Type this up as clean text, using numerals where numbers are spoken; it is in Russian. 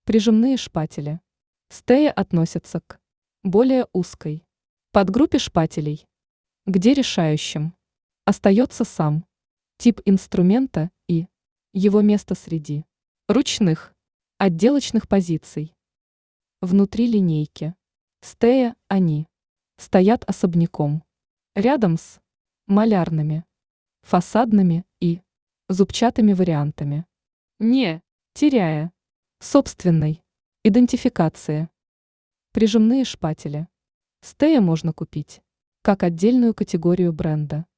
Прижимные шпатели. Стея относятся к более узкой подгруппе шпателей, где решающим остается сам тип инструмента и его место среди ручных отделочных позиций. Внутри линейки стея они стоят особняком, рядом с малярными, фасадными и зубчатыми вариантами, не теряя собственной идентификации. Прижимные шпатели. Стея можно купить как отдельную категорию бренда.